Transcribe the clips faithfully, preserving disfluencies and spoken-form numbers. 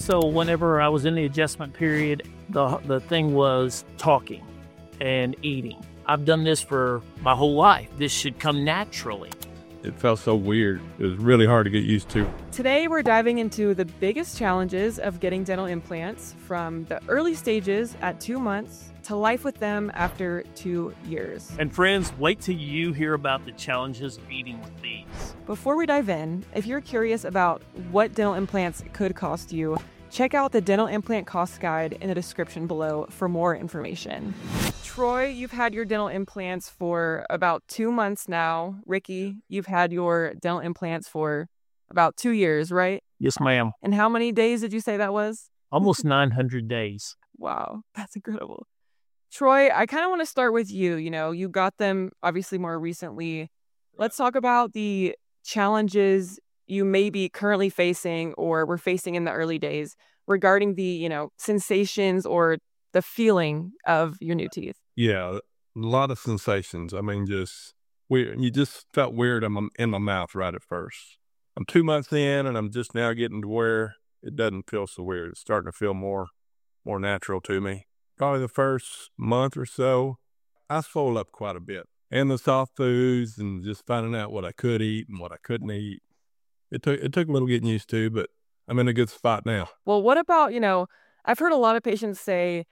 So whenever I was in the adjustment period, the the thing was talking and eating. I've done this for my whole life. This should come naturally. It felt so weird. It was really hard to get used to. Today, we're diving into the biggest challenges of getting dental implants, from the early stages at two months to life with them after two years. And friends, wait till you hear about the challenges of eating with these. Before we dive in, if you're curious about what dental implants could cost you, check out the dental implant cost guide in the description below for more information. Troy, you've had your dental implants for about two months now. Ricky, you've had your dental implants for about two years, right? Yes, ma'am. And how many days did you say that was? Almost nine hundred days. Wow, that's incredible. Troy, I kind of want to start with you. You know, you got them obviously more recently. Let's talk about the challenges you may be currently facing or were facing in the early days regarding the, you know, sensations or the feeling of your new teeth. Yeah, a lot of sensations. I mean, just weird. You just felt weird in my, in my mouth right at first. I'm two months in, and I'm just now getting to where it doesn't feel so weird. It's starting to feel more, more natural to me. Probably the first month or so, I swole up quite a bit. And the soft foods and just finding out what I could eat and what I couldn't eat. It took it took a little getting used to, but I'm in a good spot now. Well, what about, you know, I've heard a lot of patients say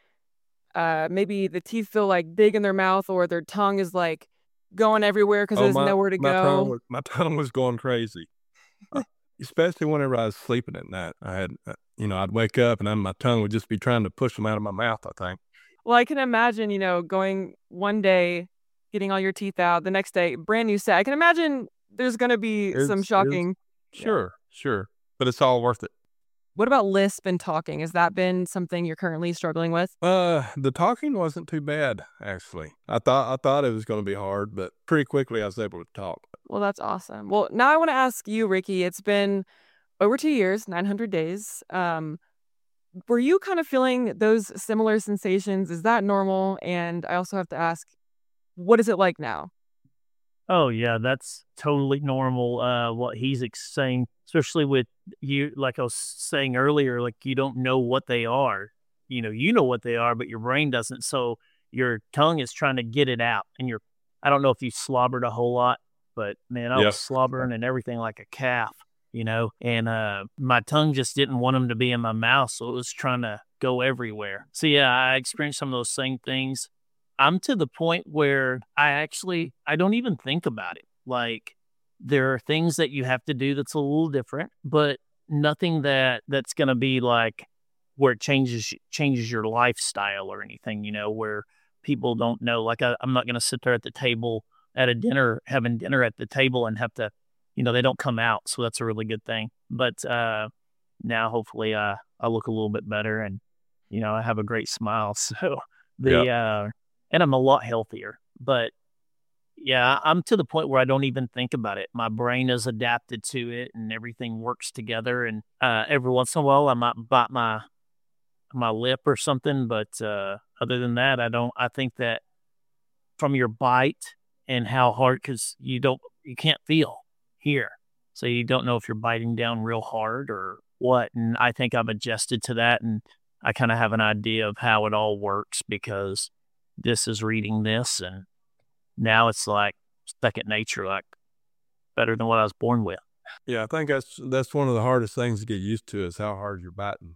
uh, maybe the teeth feel like big in their mouth, or their tongue is like going everywhere because Oh, there's my, nowhere to my go. Tongue was, my tongue was going crazy, uh, especially whenever I was sleeping at night. I had, uh, you know, I'd wake up and then my tongue would just be trying to push them out of my mouth, I think. Well, I can imagine, you know, going one day, getting all your teeth out, the next day, brand new set. I can imagine there's going to be It's- some it's- shocking. Sure, sure. But it's all worth it. What about lisp and talking? Has that been something you're currently struggling with? Uh, the talking wasn't too bad, actually. I thought I thought it was going to be hard, but pretty quickly I was able to talk. Well, that's awesome. Well, now I want to ask you, Ricky, it's been over two years, nine hundred days. Um, were you kind of feeling those similar sensations? Is that normal? And I also have to ask, what is it like now? Oh, yeah, that's totally normal, uh, what he's ex- saying, especially with you, like I was saying earlier, like you don't know what they are. You know, you know what they are, but your brain doesn't. So your tongue is trying to get it out. And you're, I don't know if you slobbered a whole lot, but man, I Yeah. was slobbering and everything like a calf, you know, and uh, my tongue just didn't want them to be in my mouth. So it was trying to go everywhere. So yeah, I experienced some of those same things. I'm to the point where I actually, I don't even think about it. Like, there are things that you have to do that's a little different, but nothing that that's going to be like where it changes changes your lifestyle or anything, you know, where people don't know. Like, I, I'm not going to sit there at the table at a dinner, having dinner at the table and have to, you know, they don't come out. So that's a really good thing. But uh, now hopefully uh, I look a little bit better and, you know, I have a great smile. So the, uh, and I'm a lot healthier, but yeah, I'm to the point where I don't even think about it. My brain is adapted to it and everything works together. And uh, every once in a while I might bite my, my lip or something. But uh, other than that, I don't, I think that from your bite and how hard, cause you don't, you can't feel here. So you don't know if you're biting down real hard or what. And I think I've adjusted to that. And I kind of have an idea of how it all works because this is reading this, and now it's like second nature, like better than what I was born with. Yeah, I think that's that's one of the hardest things to get used to is how hard you're biting.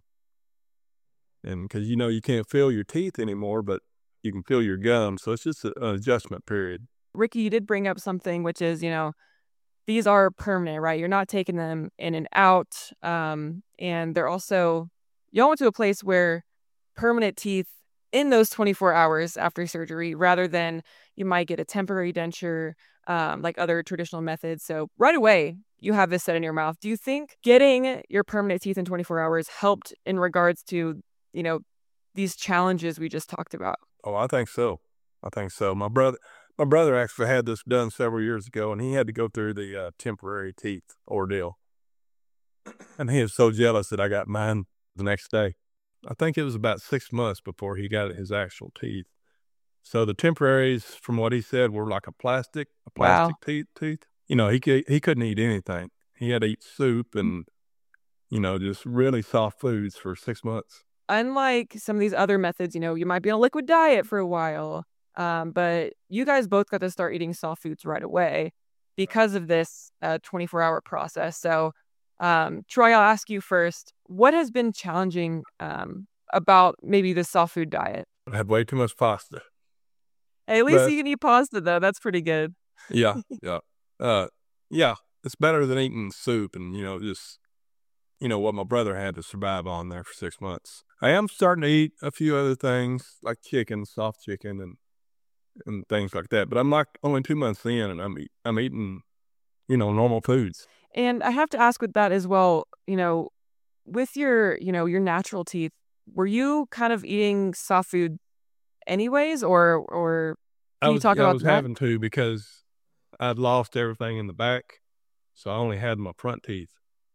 And because, you know, you can't feel your teeth anymore, but you can feel your gums. So it's just a, an adjustment period. Ricky, you did bring up something, which is, you know, these are permanent, right? You're not taking them in and out. Um, and they're also, y'all went to a place where permanent teeth in those twenty-four hours after surgery, rather than you might get a temporary denture, um, like other traditional methods. So right away, you have this set in your mouth. Do you think getting your permanent teeth in twenty-four hours helped in regards to, you know, these challenges we just talked about? Oh, I think so. I think so. My brother, my brother actually had this done several years ago, and he had to go through the uh, temporary teeth ordeal. And he was so jealous that I got mine the next day. I think it was about six months before he got his actual teeth. So the temporaries, from what he said, were like a plastic, a plastic Wow. teeth, tooth. You know, he could, he couldn't eat anything. He had to eat soup and, you know, just really soft foods for six months. Unlike some of these other methods, you know, you might be on a liquid diet for a while, um, but you guys both got to start eating soft foods right away because of this uh, twenty-four hour process. So, um, Troy, I'll ask you first, what has been challenging um, about maybe the soft food diet? I had way too much pasta. Hey, at least But- you can eat pasta, though. That's pretty good. Yeah, yeah. Uh, yeah, it's better than eating soup and, you know, just, you know, what my brother had to survive on there for six months. I am starting to eat a few other things like chicken, soft chicken, and and things like that. But I'm like only two months in, and I'm eat, I'm eating, you know, normal foods. And I have to ask with that as well, you know, with your, you know, your natural teeth, were you kind of eating soft food anyways, or or I can you was, talk yeah, I about was that? having to because I'd lost everything in the back, so I only had my front teeth.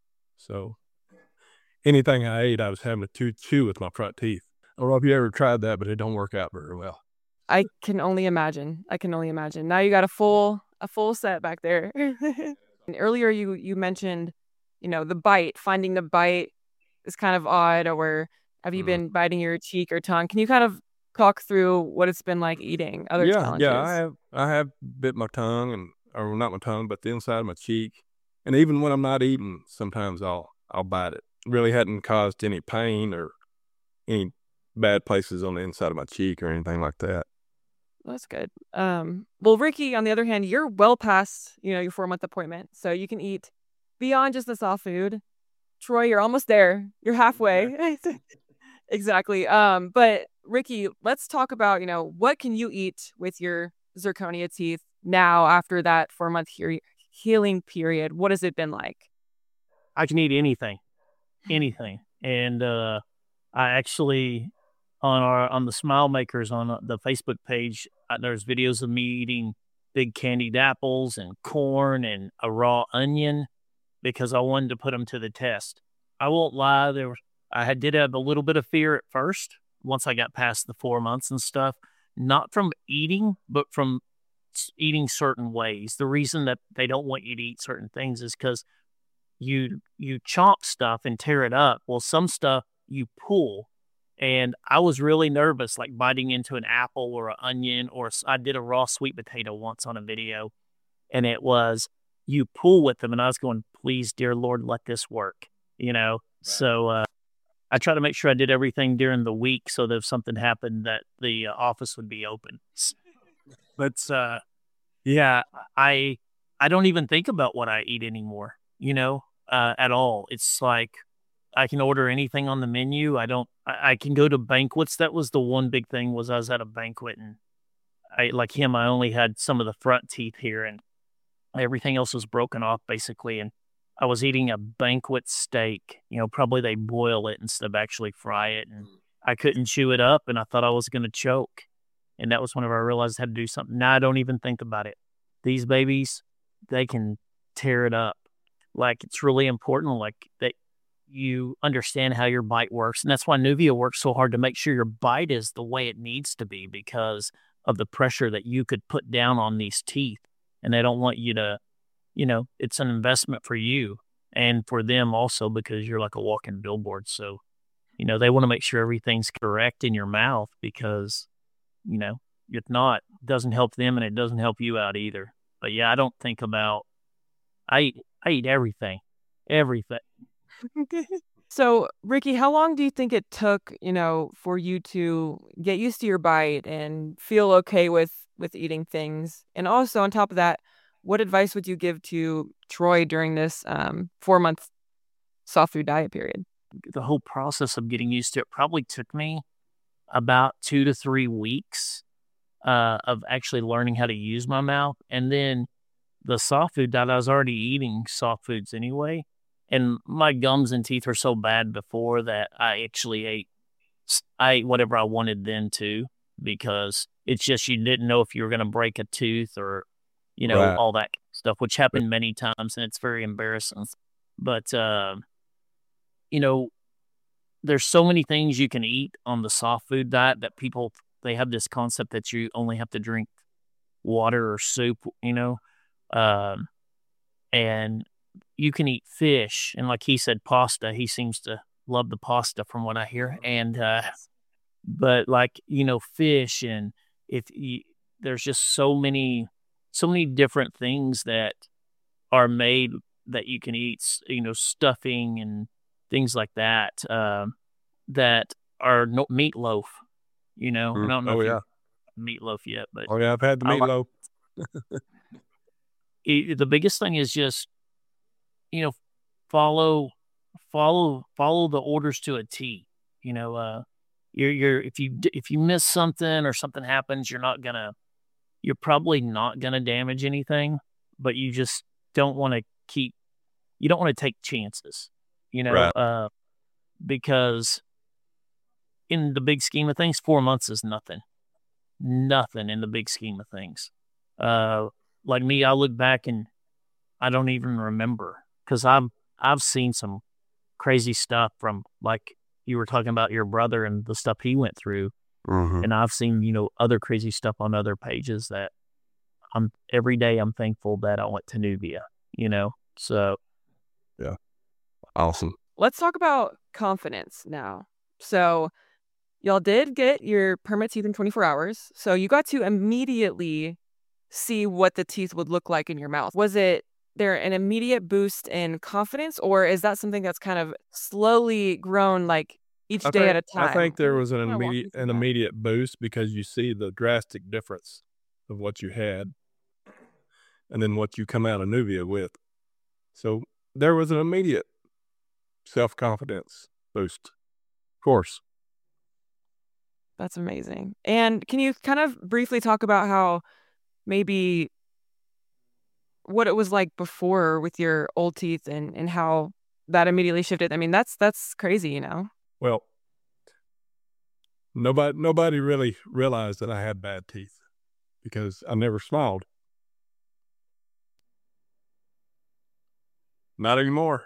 So anything I ate, I was having to chew, chew with my front teeth. I don't know if you ever tried that, but it don't work out very well. I can only imagine. I can only imagine. Now you got a full a full set back there. And earlier you you mentioned, you know, the bite, finding the bite is kind of odd, or have you Mm. been biting your cheek or tongue? Can you kind of talk through what it's been like eating other yeah, challenges? yeah, I have I have bit my tongue and or not my tongue, but the inside of my cheek. And even when I'm not eating, sometimes I'll I'll bite it. Really hadn't caused any pain or any bad places on the inside of my cheek or anything like that. That's good. Um, well, Ricky, on the other hand, you're well past, you know, your four month appointment, so you can eat beyond just the soft food. Troy, you're almost there. You're halfway. Exactly. Um, but Ricky, let's talk about, you know, what can you eat with your zirconia teeth now after that four month he- healing period? What has it been like? I can eat anything, anything. And uh, I actually, on our on the Smile Makers on uh, the Facebook page, uh, there's videos of me eating big candied apples and corn and a raw onion because I wanted to put them to the test. I won't lie, there was, I had, did have a little bit of fear at first once I got past the four months and stuff, not from eating, but from s- eating certain ways. The reason that they don't want you to eat certain things is because you you chomp stuff and tear it up. Well, some stuff you pull, and I was really nervous, like biting into an apple or an onion, or s- I did a raw sweet potato once on a video, and it was you pull with them, and I was going, please, dear Lord, let this work, you know. So uh, I try to make sure I did everything during the week, so that if something happened, that the uh, office would be open. S- But uh, yeah, I I don't even think about what I eat anymore, you know, uh, at all. It's like I can order anything on the menu. I don't. I, I can go to banquets. That was the one big thing. Was I was at a banquet and I like him. I only had some of the front teeth here, and everything else was broken off basically. And I was eating a banquet steak. You know, probably they boil it instead of actually fry it, and I couldn't chew it up, and I thought I was going to choke. And that was whenever I realized I had to do something. Now I don't even think about it. These babies, they can tear it up. Like it's really important, like that you understand how your bite works. And that's why Nuvia works so hard to make sure your bite is the way it needs to be because of the pressure that you could put down on these teeth. And they don't want you to, you know, it's an investment for you and for them also because you're like a walking billboard. So, you know, they want to make sure everything's correct in your mouth because, you know, if not, it doesn't help them and it doesn't help you out either. But yeah, I don't think about, I eat, I eat everything, everything. So, Ricky, how long do you think it took, you know, for you to get used to your bite and feel okay with with eating things? And also, on top of that, what advice would you give to Troy during this um, four month soft food diet period? The whole process of getting used to it probably took me about two to three weeks uh, of actually learning how to use my mouth. And then the soft food diet, I was already eating soft foods anyway. And my gums and teeth were so bad before that I actually ate, I ate whatever I wanted then too, because it's just you didn't know if you were going to break a tooth or, you know, Right. all that stuff, which happened many times and it's very embarrassing. But, uh, you know, there's so many things you can eat on the soft food diet that people, they have this concept that you only have to drink water or soup, you know, um, and you can eat fish, and like he said, pasta. He seems to love the pasta from what I hear. And uh, but like you know, fish, and if you, there's just so many, so many different things that are made that you can eat. You know, stuffing and things like that um, that are no, meatloaf. You know, Mm. I don't know Oh if yeah, you meatloaf yet, but oh yeah. I've had the I like meatloaf. it, the biggest thing is just you know follow follow follow the orders to a T. You know, uh, you're you're if you d- if you miss something or something happens, you're not gonna you're probably not gonna damage anything, but you just don't want to keep you don't want to take chances. You know, Right. uh, because in the big scheme of things, four months is nothing, nothing in the big scheme of things. Uh, like me, I look back and I don't even remember because I'm I've seen some crazy stuff from like you were talking about your brother and the stuff he went through, Mm-hmm. and I've seen you know other crazy stuff on other pages that I'm every day I'm thankful that I went to Nubia. You know, so Yeah. Awesome. Let's talk about confidence now. So y'all did get your permanent teeth in twenty-four hours. So you got to immediately see what the teeth would look like in your mouth. Was it there an immediate boost in confidence, or is that something that's kind of slowly grown, like each I day think at a I time? think there was an Kinda walk me immediate through an that. immediate boost because you see the drastic difference of what you had and then what you come out of Nubia with. So there was an immediate self-confidence boost. Of course. That's amazing. And can you kind of briefly talk about how maybe what it was like before with your old teeth and, and how that immediately shifted? I mean, that's that's crazy, you know? Well, nobody nobody really realized that I had bad teeth because I never smiled. Not anymore.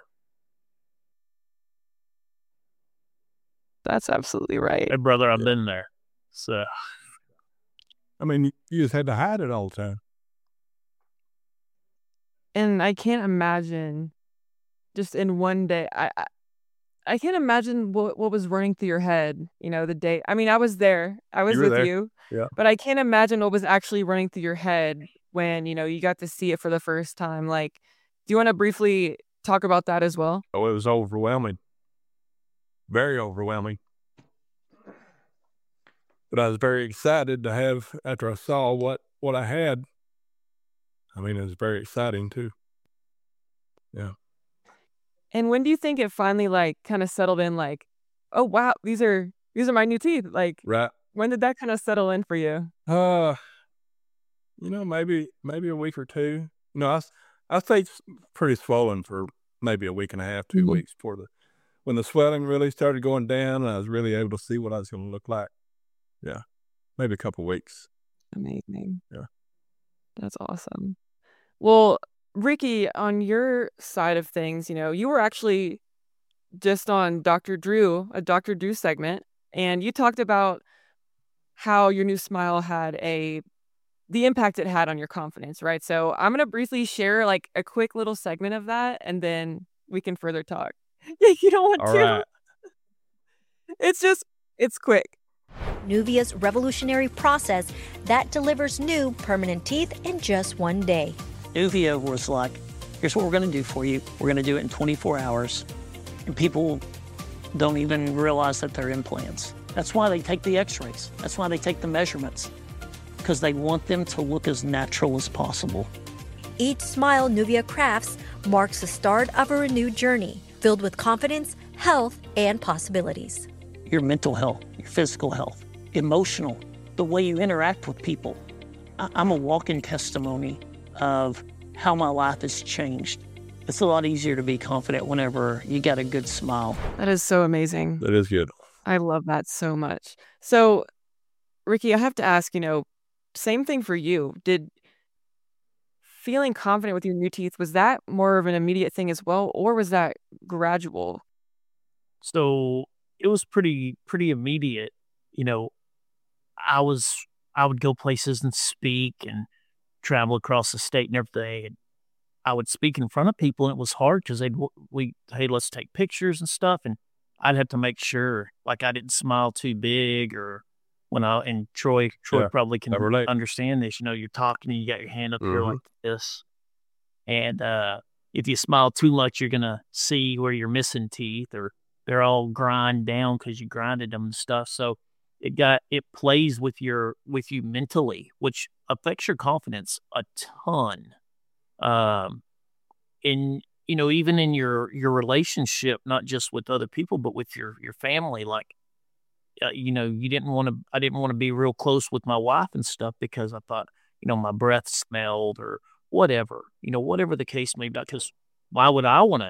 That's absolutely right. hey brother, I've Yeah. been there. So I mean, you, you just had to hide it all the time. And I can't imagine just in one day. I I, I can't imagine what what was running through your head. You know, the day. I mean, I was there. I was You were with there. you. Yeah. But I can't imagine what was actually running through your head when you know you got to see it for the first time. Like, do you want to briefly talk about that as well? Oh, it was overwhelming. Very overwhelming. But I was very excited to have after I saw what what I had. I mean, it was very exciting too. Yeah. And when do you think it finally like kind of settled in? Like, oh wow, these are these are my new teeth. Like, Right. when did that kind of settle in for you? Uh, you know, maybe maybe a week or two. No, I s- I stayed s- pretty swollen for maybe a week and a half, two Mhm. weeks before the when the swelling really started going down, and I was really able to see what I was going to look like. Yeah, maybe a couple weeks. Amazing. Yeah. That's awesome. Well, Ricky, on your side of things, you know, you were actually just on Doctor Drew, a Doctor Drew segment, and you talked about how your new smile had a the impact it had on your confidence, right? So I'm gonna briefly share like a quick little segment of that, and then we can further talk. Yeah, you don't want All to. right. It's just it's quick. Nuvia's revolutionary process that delivers new permanent teeth in just one day. Nuvia was like, here's what we're going to do for you. We're going to do it in twenty-four hours. And people don't even realize that they're implants. That's why they take the x-rays. That's why they take the measurements, because they want them to look as natural as possible. Each smile Nuvia crafts marks the start of a renewed journey filled with confidence, health, and possibilities. Your mental health, your physical health, emotional, the way you interact with people. I- I'm a walking testimony of how my life has changed. It's a lot easier to be confident whenever you got a good smile. That is so amazing. That is good. I love that so much. So, Ricky, I have to ask, you know, same thing for you. Did feeling confident with your new teeth, was that more of an immediate thing as well, or was that gradual? so it was pretty pretty immediate. You know, I was I would go places and speak and travel across the state and everything. And I would speak in front of people, and it was hard because they'd, we, hey, let's take pictures and stuff. And I'd have to make sure, like, I didn't smile too big, or when I, and Troy, Troy Yeah, probably can I relate. understand this. You know, you're talking and you got your hand up here Mhm. like this. And uh, if you smile too much, you're going to see where you're missing teeth, or they're all grind down because you grinded them and stuff. So it got, it plays with your, with you mentally, which affects your confidence a ton. Um, in, you know, even in your, your relationship, not just with other people, but with your, your family, like, uh, you know, you didn't want to, I didn't want to be real close with my wife and stuff because I thought, you know, my breath smelled or whatever, you know, whatever the case may be, because why would I want to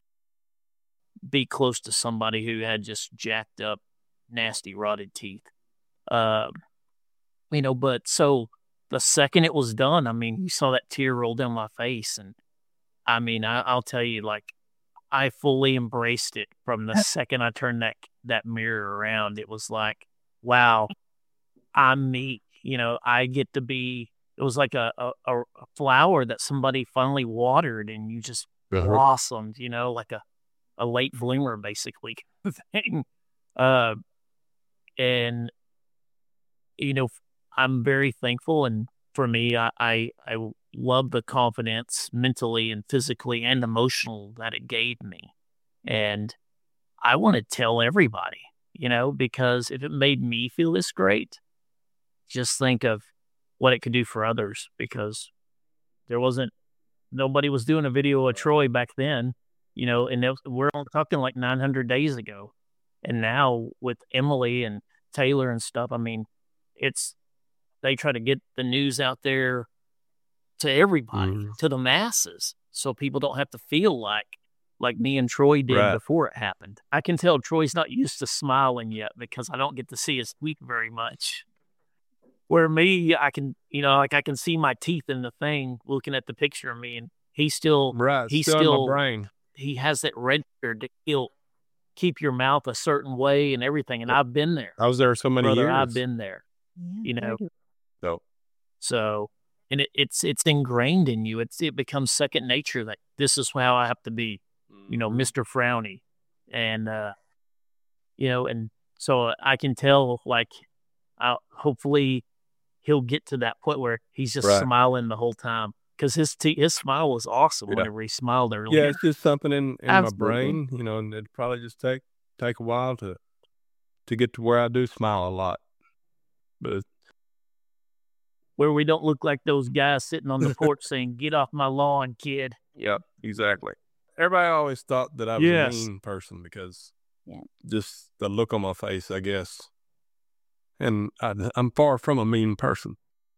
be close to somebody who had just jacked up, nasty, rotted teeth? Um, you know, but so the second it was done, I mean, you saw that tear roll down my face. And I mean, I, I'll tell you, like, I fully embraced it from the second I turned that, that mirror around. It was like, wow, I'm me. You know, I get to be, it was like a, a, a flower that somebody finally watered and you just Uh-huh. blossomed, you know, like a, a late bloomer, basically. thing. Uh, and, you know, I'm very thankful. And for me, I, I, I love the confidence mentally and physically and emotional that it gave me. And I want to tell everybody, you know, because if it made me feel this great, just think of what it could do for others, because there wasn't, nobody was doing a video of Troy back then, you know, and was, we're talking like nine hundred days ago. And now with Emily and Taylor and stuff, I mean, it's, they try to get the news out there to everybody, Mhm. to the masses, so people don't have to feel like, like me and Troy did Right. before it happened. I can tell Troy's not used to smiling yet because I don't get to see his teeth very much. Where me, I can, you know, like I can see my teeth in the thing looking at the picture of me, and he still, Right. he Still, still, in my brain. he has that register to he'll keep your mouth a certain way and everything. And I've been there, I was there so many brother. years. I've been there, Yeah, you know. very So So, and it, it's it's ingrained in you. It's it becomes second nature that this is how I have to be, you know, Mhm. Mister Frowny, and uh, you know, and so I can tell, like, I hopefully he'll get to that point where he's just Right. smiling the whole time, because his te- his smile was awesome Yeah. whenever he smiled earlier. Yeah, it's just something in, in my Absolutely. brain, you know, and it'd probably just take take a while to to get to where I do smile a lot. But Where we don't look like those guys sitting on the porch saying, "Get off my lawn, kid." yeah, exactly. Everybody always thought that I was Yes. a mean person because Yeah. just the look on my face, I guess. And I, I'm far from a mean person.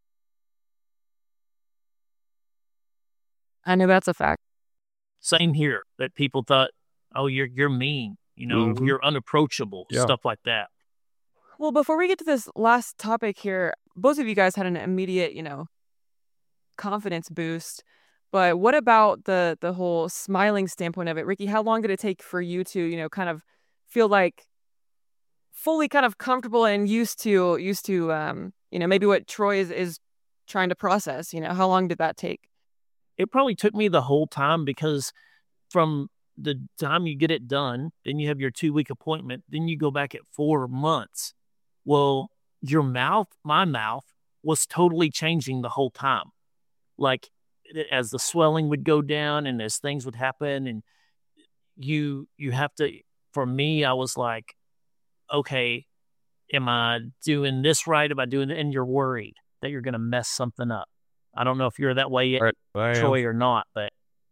I know that's a fact. Same here. That people thought, "Oh, you're you're mean," you know, Mhm. you're unapproachable, Yeah. stuff like that. Well, before we get to this last topic here, both of you guys had an immediate, you know, confidence boost. But what about the the whole smiling standpoint of it? Ricky, how long did it take for you to, you know, kind of feel like fully kind of comfortable and used to used to um, you know, maybe what Troy is is trying to process, you know, how long did that take? It probably took me the whole time, because from the time you get it done, then you have your two week appointment, then you go back at four months. Well, your mouth, my mouth, was totally changing the whole time. Like, it- as the swelling would go down and as things would happen, and you you have to. For me, I was like, okay, am I doing this right? Am I doing it? And you're worried that you're going to mess something up. I don't know if you're that way yet, Right. I am. Troy, or not, but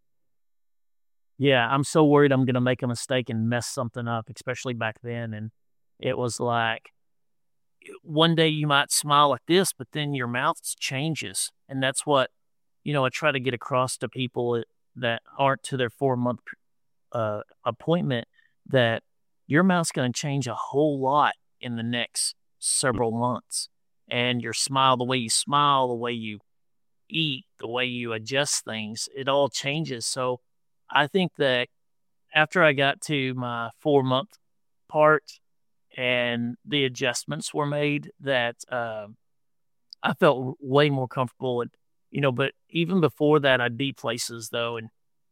yeah, I'm so worried I'm going to make a mistake and mess something up, especially back then. And it was like, one day you might smile like this, but then your mouth changes. And that's what, you know, I try to get across to people that aren't to their four month uh, appointment, that your mouth's going to change a whole lot in the next several months. And your smile, the way you smile, the way you eat, the way you adjust things, it all changes. So I think that after I got to my four month part and the adjustments were made, that uh, I felt way more comfortable. And, you know, but even before that, I'd be places though, and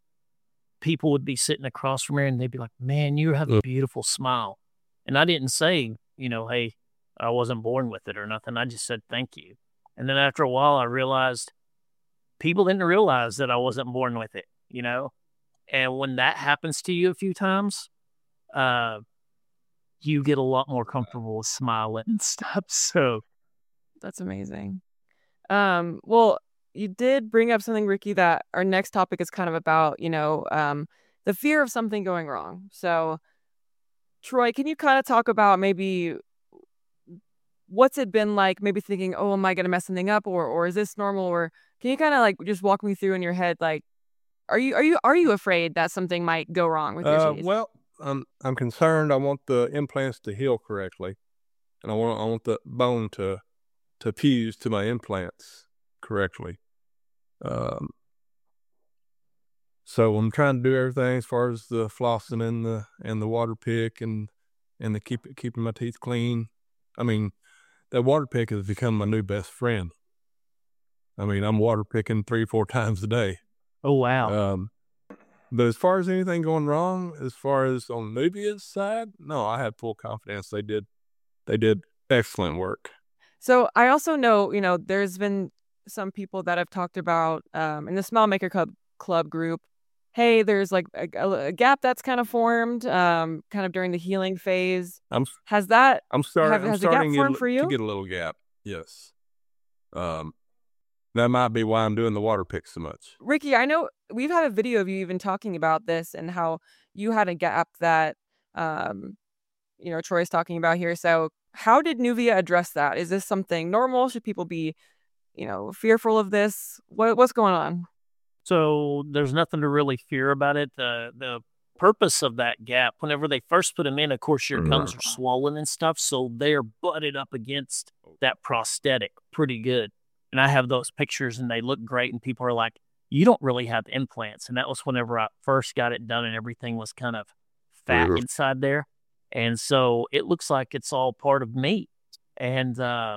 people would be sitting across from me and they'd be like, man, you have a beautiful smile. And I didn't say, you know, hey, I wasn't born with it or nothing. I just said, thank you. And then after a while, I realized people didn't realize that I wasn't born with it, you know? And when that happens to you a few times, uh, you get a lot more comfortable with smiling and stuff. So that's amazing. Um, well, you did bring up something, Ricky, that our next topic is kind of about, you know, um, the fear of something going wrong. So, Troy, can you kind of talk about maybe what's it been like, maybe thinking, oh, am I going to mess something up, or or is this normal? Or can you kind of like just walk me through in your head, like, are you are you are you afraid that something might go wrong with your Uh, teeth? well, I'm I'm concerned. I want the implants to heal correctly, and I want I want the bone to to fuse to my implants correctly. Um, so I'm trying to do everything as far as the flossing and the and the water pick and and the keep keeping my teeth clean. I mean, that water pick has become my new best friend. I mean, I'm water picking three, four times a day. Oh, wow. Um, but as far as anything going wrong, as far as on Nuvia's side, no, I have full confidence. They did, they did excellent work. So I also know, you know, there's been some people that have talked about um, in the Smile Maker Club, Club group, hey, there's like a, a gap that's kind of formed um, kind of during the healing phase. I'm, has that, I'm starting, have, I'm has starting a gap formed to, for you? to get a little gap. Yes. Um, that might be why I'm doing the water pick so much. Ricky, I know we've had a video of you even talking about this and how you had a gap that, um, you know, Troy's talking about here. So how did Nuvia address that? Is this something normal? Should people be, you know, fearful of this? What What's going on? So there's nothing to really fear about it. The the purpose of that gap, whenever they first put them in, of course, your gums are swollen and stuff, so they're butted up against that prosthetic pretty good. And I have those pictures, and they look great, and people are like, you don't really have implants. And that was whenever I first got it done, and everything was kind of fat Mhm. inside there. And so it looks like it's all part of me. And uh,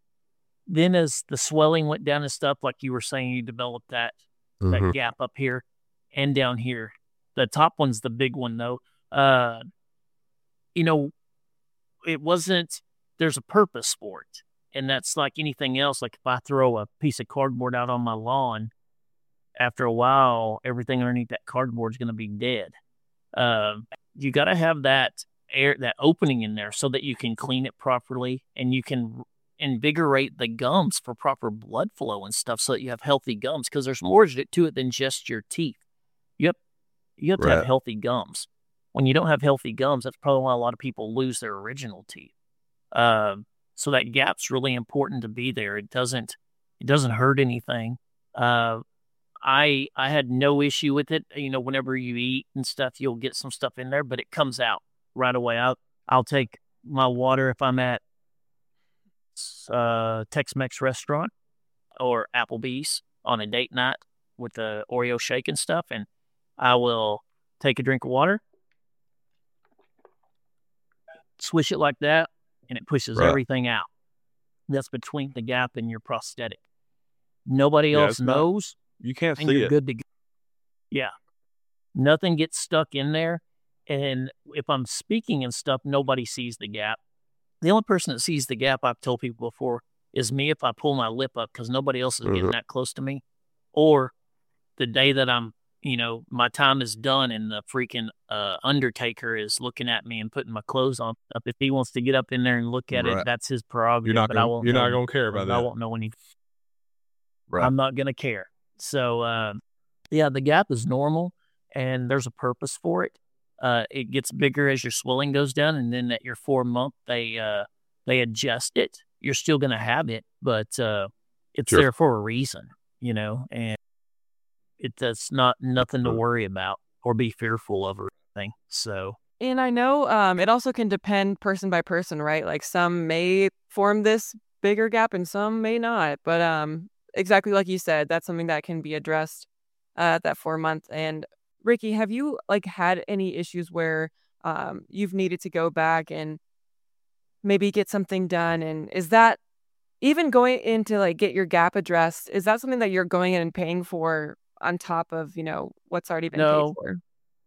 then as the swelling went down and stuff, like you were saying, you developed that that Mhm. gap up here and down here. The top one's the big one, though. Uh, you know, it wasn't, there's a purpose for it. And that's like anything else. Like if I throw a piece of cardboard out on my lawn, after a while, everything underneath that cardboard is going to be dead. Uh, you got to have that air, that opening in there so that you can clean it properly and you can invigorate the gums for proper blood flow and stuff so that you have healthy gums, because there's more to it than just your teeth. You have, you have to have Right. healthy gums. When you don't have healthy gums, that's probably why a lot of people lose their original teeth. Uh, so that gap's really important to be there. It doesn't it doesn't hurt anything. Uh, I I had no issue with it. You know, whenever you eat and stuff, you'll get some stuff in there, but it comes out right away. I'll I'll take my water if I'm at uh Tex-Mex restaurant or Applebee's on a date night with the Oreo shake and stuff, and I will take a drink of water, swish it like that, and it pushes Right. everything out. That's between the gap and your prosthetic. Nobody Yeah, else it's not- knows, You can't and see you're it. good to go. Yeah. Nothing gets stuck in there. And if I'm speaking and stuff, nobody sees the gap. The only person that sees the gap, I've told people before, is me if I pull my lip up, because nobody else is getting Mhm. that close to me. Or the day that I'm, you know, my time is done and the freaking uh, undertaker is looking at me and putting my clothes on. Up, if he wants to get up in there and look at Right. it, that's his prerogative. You're not but I gonna, won't you're know not any- gonna care about I that. won't know any. Right. I'm not gonna care. So uh, yeah, the gap is normal, and there's a purpose for it. Uh, it gets bigger as your swelling goes down, and then at your four month, they uh, they adjust it. You're still gonna have it, but uh, it's Sure. there for a reason, you know. And it that's not nothing to Mhm. worry about or be fearful of or anything. So And I know um, it also can depend person by person, right? Like some may form this bigger gap and some may not. But um, exactly like you said, that's something that can be addressed uh, at that four month. And Ricky, have you like had any issues where um, you've needed to go back and maybe get something done? And is that even going in to like get your gap addressed? Is that something that you're going in and paying for on top of, you know, what's already been No. paid for?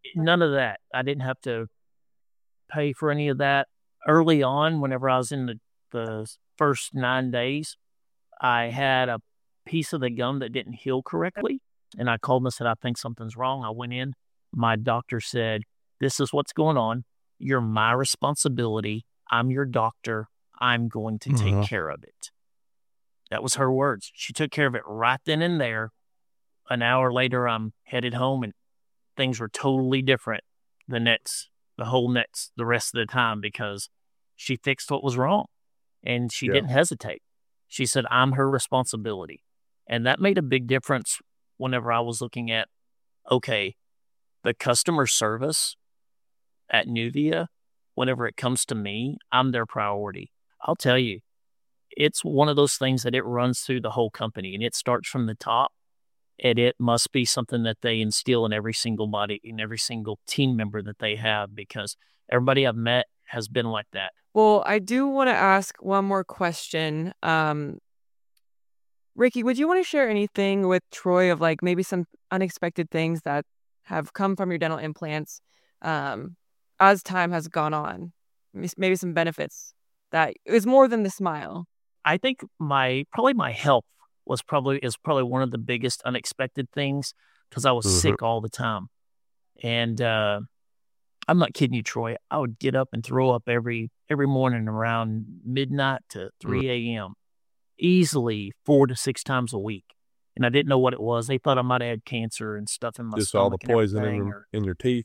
None of that. I didn't have to pay for any of that. Early on, whenever I was in the, the first nine days, I had a piece of the gum that didn't heal correctly. And I called and said, I think something's wrong. I went in. My doctor said, this is what's going on. You're my responsibility. I'm your doctor. I'm going to take Mhm. care of it. That was her words. She took care of it right then and there. An hour later, I'm headed home, and things were totally different the next, the whole next, the rest of the time, because she fixed what was wrong, and she Yeah. didn't hesitate. She said, I'm her responsibility. And that made a big difference whenever I was looking at, okay, the customer service at Nuvia, whenever it comes to me, I'm their priority. I'll tell you, it's one of those things that it runs through the whole company, and it starts from the top, and it must be something that they instill in every single body, in every single team member that they have, because everybody I've met has been like that. Well, I do want to ask one more question. Um, Ricky, would you want to share anything with Troy of like maybe some unexpected things that have come from your dental implants um, as time has gone on? Maybe maybe some benefits that is more than the smile. I think my probably my health was probably is probably one of the biggest unexpected things, because I was Mhm. sick all the time, and uh, I'm not kidding you, Troy. I would get up and throw up every every morning around midnight to three a.m. easily four to six times a week, and I didn't know what it was. They thought I might have had cancer and stuff in my Just all the stomach and poison in everything, your, or- in your teeth.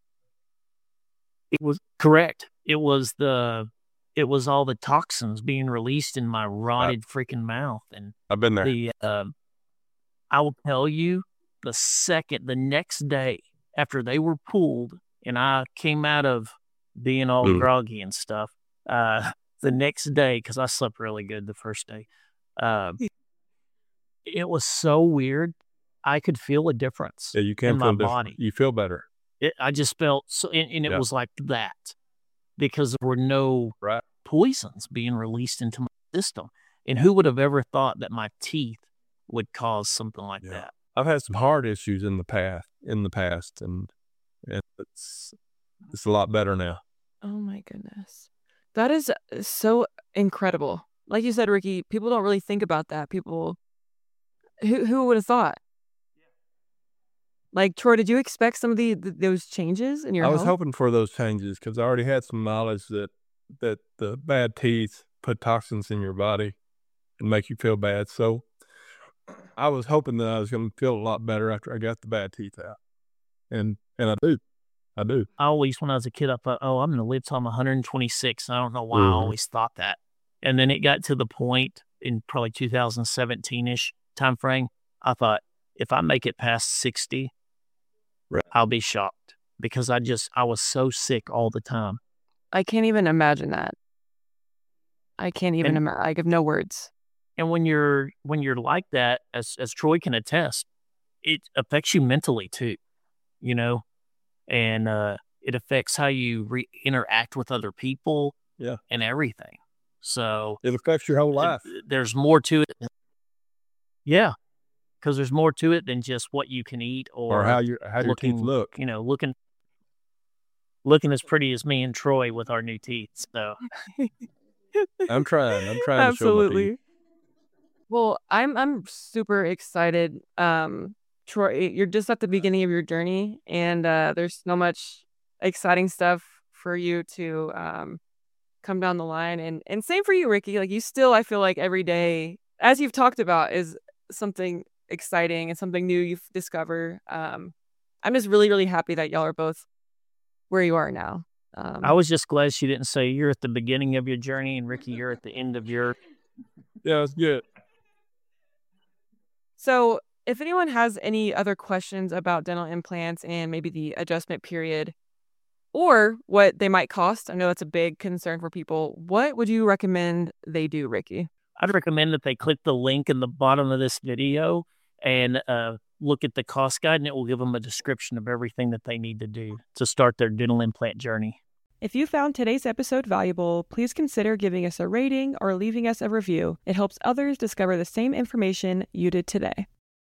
It was correct. It was the it was all the toxins being released in my rotted freaking mouth, and I've been there. the um, I will tell you, the second the next day after they were pulled and I came out of being all Mm. groggy and stuff, uh, the next day, because I slept really good the first day, uh, it was so weird. I could feel a difference Yeah, you can in my feel different. body. You feel better. It, I just felt so, and, and it Yeah. was like that, because there were no Right. poisons being released into my system. And who would have ever thought that my teeth would cause something like Yeah. that? I've had some heart issues in the past, in the past, and, and it's it's a lot better now. Oh my goodness. That is uh, so incredible. Like you said, Ricky, people don't really think about that. People, who who would have thought? Like, Troy, did you expect some of the, th those changes in your I was health? hoping for those changes because I already had some knowledge that that the bad teeth put toxins in your body and make you feel bad. So I was hoping that I was going to feel a lot better after I got the bad teeth out, and and I do, I do. I always, when I was a kid, I thought, oh, I'm going to live till I'm one hundred twenty-six. I don't know why I Mhm. always thought that. And then it got to the point in probably two thousand seventeen-ish time frame, I thought, if I make it past sixty, Right. I'll be shocked, because I just, I was so sick all the time. I can't even imagine that. I can't even And- imagine. I have no words. And when you're when you're like that, as as Troy can attest, it affects you mentally too, you know, and uh, it affects how you re- interact with other people, Yeah. and everything. So It affects your whole life. th- there's more to it. than- Yeah, because there's more to it than just what you can eat or, Or how your how your teeth looking, look. you know, looking looking as pretty as me and Troy with our new teeth. So I'm trying. I'm trying to show my teeth. Absolutely. Well, I'm I'm super excited. Um, Troy, you're just at the beginning of your journey, and uh, there's so much exciting stuff for you to um, come down the line. And and same for you, Ricky. Like, you still, I feel like every day, as you've talked about, is something exciting and something new you've discovered. Um, I'm just really, really happy that y'all are both where you are now. Um, I was just glad she didn't say you're at the beginning of your journey and Ricky, you're at the end of your. Yeah, it's good. So, if anyone has any other questions about dental implants and maybe the adjustment period or what they might cost, I know that's a big concern for people. What would you recommend they do, Ricky? I'd recommend that they click the link in the bottom of this video and uh, look at the cost guide, and it will give them a description of everything that they need to do to start their dental implant journey. If you found today's episode valuable, please consider giving us a rating or leaving us a review. It helps others discover the same information you did today.